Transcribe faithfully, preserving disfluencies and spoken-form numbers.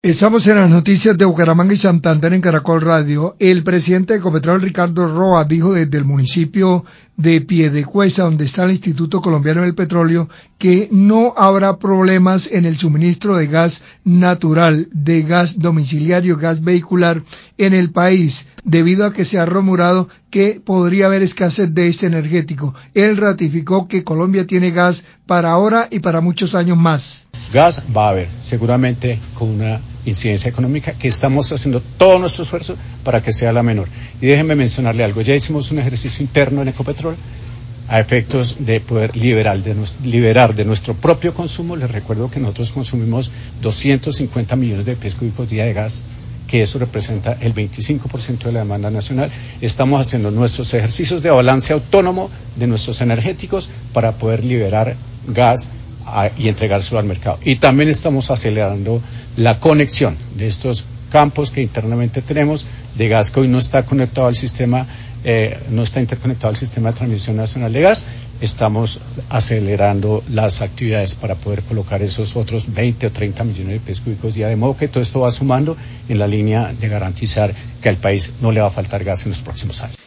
Estamos en las noticias de Bucaramanga y Santander en Caracol Radio. El presidente de Ecopetrol, Ricardo Roa, dijo desde el municipio de Piedecuesta, donde está el Instituto Colombiano del Petróleo, que no habrá problemas en el suministro de gas natural, de gas domiciliario, gas vehicular en el país, debido a que se ha rumorado que podría haber escasez de este energético. Él ratificó que Colombia tiene gas para ahora y para muchos años más. Gas va a haber, seguramente con una incidencia económica que estamos haciendo todo nuestro esfuerzo para que sea la menor. Y déjenme mencionarle algo, ya hicimos un ejercicio interno en Ecopetrol a efectos de poder liberar de, nuestro, liberar de nuestro propio consumo. Les recuerdo que nosotros consumimos doscientos cincuenta millones de pies cúbicos día de gas, que eso representa el veinticinco por ciento de la demanda nacional. Estamos haciendo nuestros ejercicios de balance autónomo de nuestros energéticos para poder liberar gas a, y entregárselo al mercado. Y también estamos acelerando la conexión de estos campos que internamente tenemos de gas que hoy no está conectado al sistema, eh, no está interconectado al sistema de transmisión nacional de gas. Estamos acelerando las actividades para poder colocar esos otros veinte o treinta millones de pies cúbicos día, de modo que todo esto va sumando en la línea de garantizar que al país no le va a faltar gas en los próximos años.